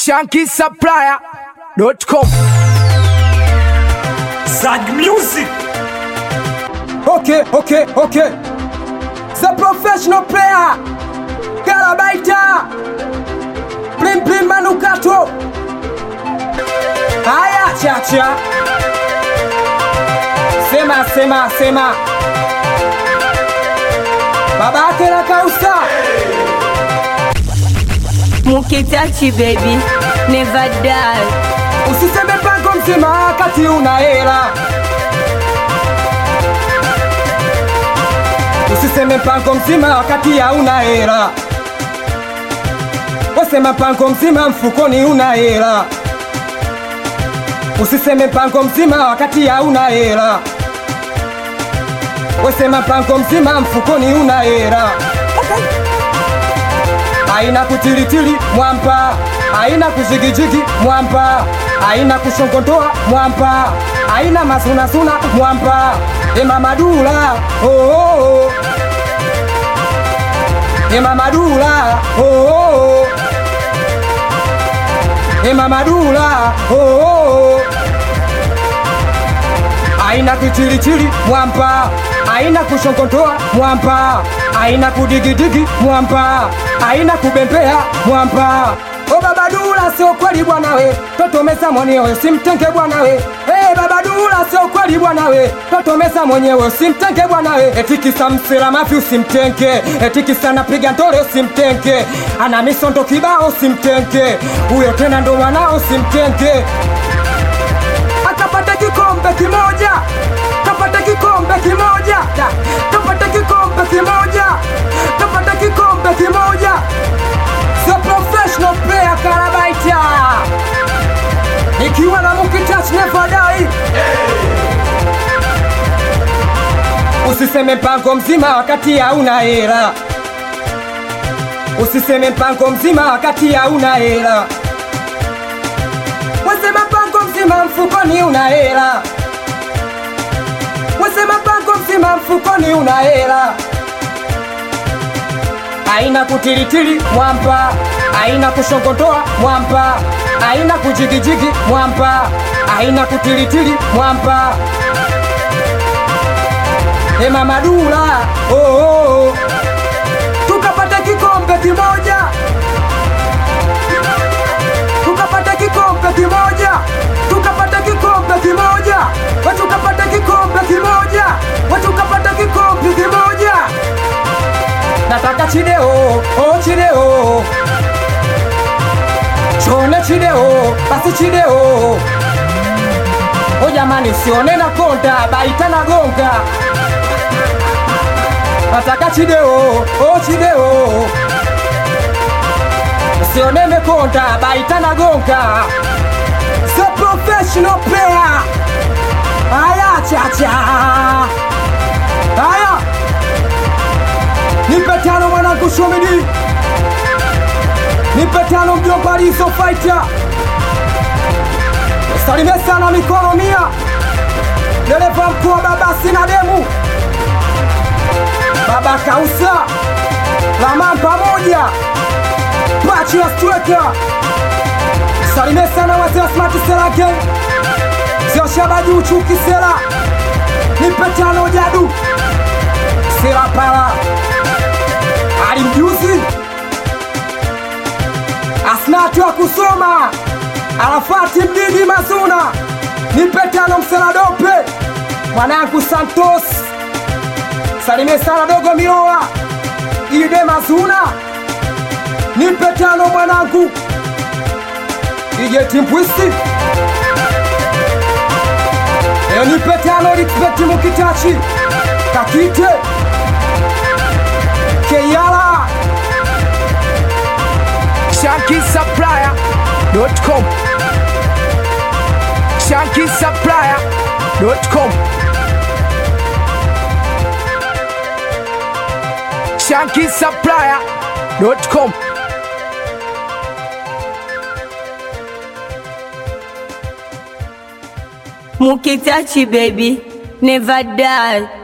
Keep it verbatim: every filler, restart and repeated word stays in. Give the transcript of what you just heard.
Shanky Supplier dot com. Zag Music. Okay, okay, okay. The professional player. Kalabaita. Plim plim manukato. Aya chacha. Sema sema sema. Babake na kausa. Mukitachi baby, never die. Usiseme pango mzima kati una hela. Usiseme pango mzima wakati hauna hela. Wasema pango mzima mfukoni una hela. Usiseme pango mzima wakati hauna hela. Wasema pango mzima mfukoni una hela. Okay. Haina kutilitili mwampa, haina kushigijigi mwampa, haina kushongondoa mwampa, haina masunasuna mwampa. Ema madula, oh oh oh. Ema madula, oh oh oh. Ema madula, oh oh oh. Haina kutilitili mwampa, haina kushongondoa mwampa, haina kudigidigi mwampa, haina kubembea mwampa. O baba dula sio kweli bwana we, toto mesa mwenyewe simtenge bwana we. Eh baba dula sio kweli bwana we, toto mesa mwenyewe simtenge bwana we. Etiki samsira mafi usimtenge, etiki sana piga ndole usimtenge, ana misondo kibao usimtenge, huyo tena ndo mwanao usimtenge. Akapata kikombe kimoja, kapata kikombe kimoja, kapata kikombe kimoja, kapata kikombe kimoja. The professional player Kalabaita. Nikiwa na Mukitachi never die. Usiseme mpango mzima wakati hauna hela. Usiseme mpango mzima wakati hauna hela. Wasema mpango mzima mfukoni una hela. Wasema mpango mzima mfukoni una hela. Haina kutilitili mwampa, haina kushongondoa mwampa, haina kujigijigi mwampa, haina kutilitili mwampa. Ema madula, oh oh oh. Tukapata kikombe kimoja, tukapata kikombe kimoja, tukapata kikombe kimoja, watu kapata kikombe kimoja, watu kapata kikombe kimoja. Nataka chideo, oh chideo, chone chideo, basi chideo. O jamani sione na konta, baita na gonga. Nataka chideo, oh chideo, sione me konta, baita na gonga. The professional player. Aya chacha. Aya. Nipe tano mwanangu Shomidi, nipe tano mjomba Lizo Fighter. Salime sana mikono mia, dereva mkuu baba sina demu, baba kausa lama pamoja pachi wa striker. Salime sana wazee wa smart selake, sio shabaji uchuki sela. Nipe tano jadu sela pala alimjuzi asnatu wa kusoma Arafati mdidi mazuna. Nipe tano msela dope mwanangu Santos. Salime sana dogo mioa ide mazuna. Nipe tano mwanangu ije timpwisi. E nipe tano respecti Mukitachi kakite Keyala. Shanky Supplier dot com. Shanky Supplier dot com. Shanky Supplier dot com. Mukitachi baby, never die.